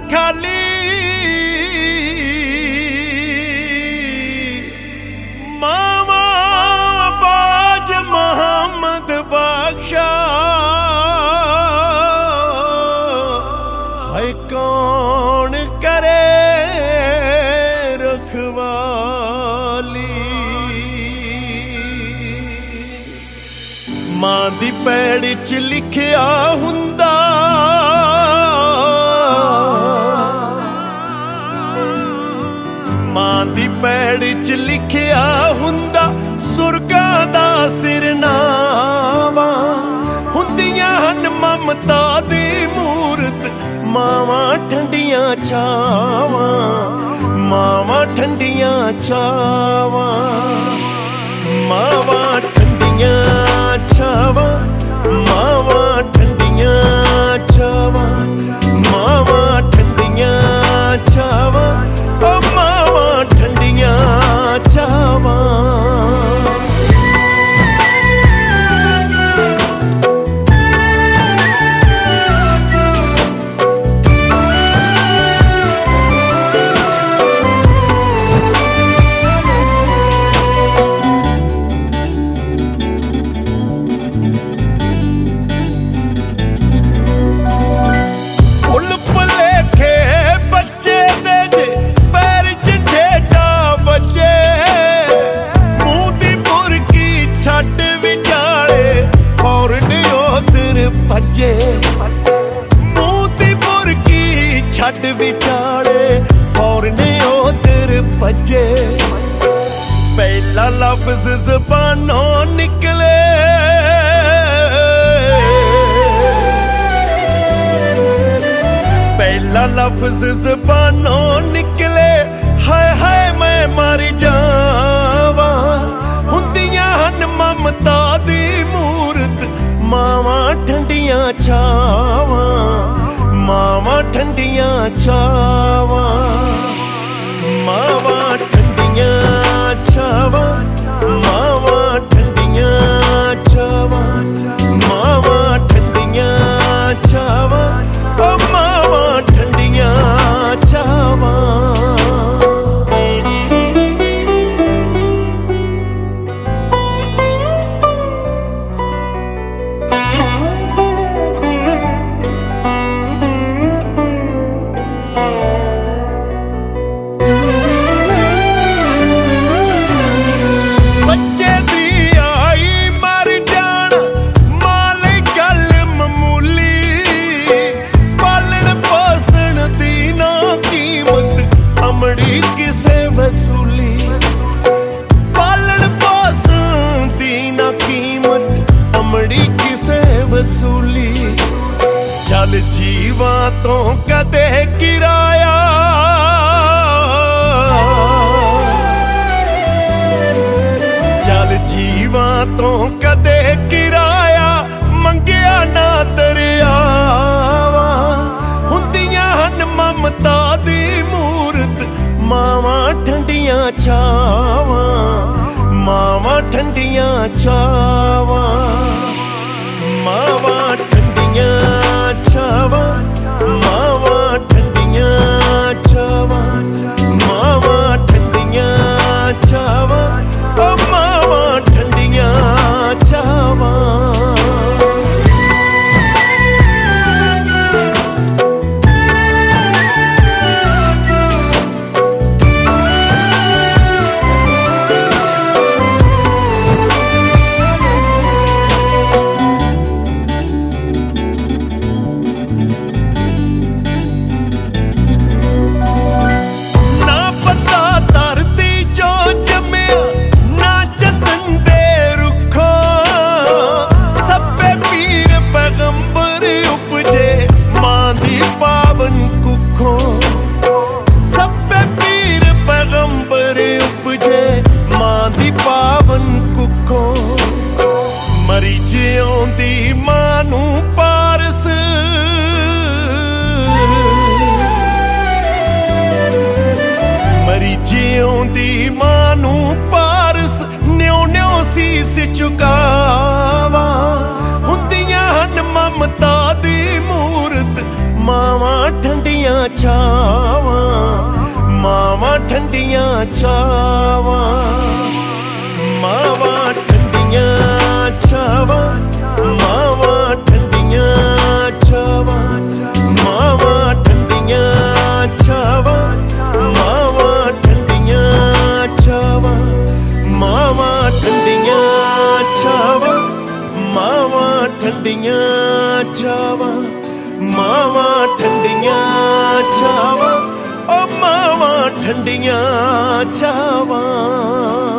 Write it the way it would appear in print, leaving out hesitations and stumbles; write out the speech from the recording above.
खाली मामा बाज मोहम्मद बख्शा है कौन करे रखवाली। मां दी पैड़ च लिखिया हुंदा मां दी पैड़ च लिखिया हुंदा सुरगां दा सिरनावा। हुंदियां हन ममता दी मूरत मावां ठंडियां छावां मावां ठंडियां छावां मावां ठंडियां छावां मावां ठंडियां छावां मावां ठंडियां छावां ओ मावां ठंडियां छावां। मूंह दी बुरकी छड्ड विचाले फौरन उधर भजे। पहला लफ्ज ज़बानों निकले पहला लफ्ज ज़बानों निकले हाय हाय मैं मर जावा। हुंदियां हन ममता दी मूरत मावां ठंडियां छावां मावां ठंडियां छावां मावां ठंडियां छावां मावां ठंडियां छावां मावां ठंडियां छावां ओ मावां ठंडियां छावां। चल जीवा तो कदे किराया चल जीवा तो कदे किराया मंगिया ना दरियावा। हुंदियां हन ममता दी मूरत मावां ठंडियां छावां मावां ठंडियां छावां मावां ठंडियां छावां मावां ठंडियां छावां मावां ठंडियां छावां ओ मावां ठंडियां छावां। ਠੰਡੀਆਂ ਛਾਵਾਂ, ਮਾਵਾਂ ਠੰਡੀਆਂ ਛਾਵਾਂ, ਮਾਵਾਂ ਠੰਡੀਆਂ ਛਾਵਾਂ, ਮਾਵਾਂ ਠੰਡੀਆਂ ਛਾਵਾਂ, ਮਾਵਾਂ ਠੰਡੀਆਂ ਛਾਵਾਂ, ਮਾਵਾਂ ਠੰਡੀਆਂ ਛਾਵਾਂ, ਮਾਵਾਂ ਠੰਡੀਆਂ ਛਾਵਾਂ, ਮਾਵਾਂ ਠੰਡੀਆਂ ਛਾਵਾਂ, ਮਾਵਾਂ ਠੰਡੀਆਂ ਛਾਵਾਂ, ਓ ਮਾਵਾਂ ਠੰਡੀਆਂ ਛਾਵਾਂ।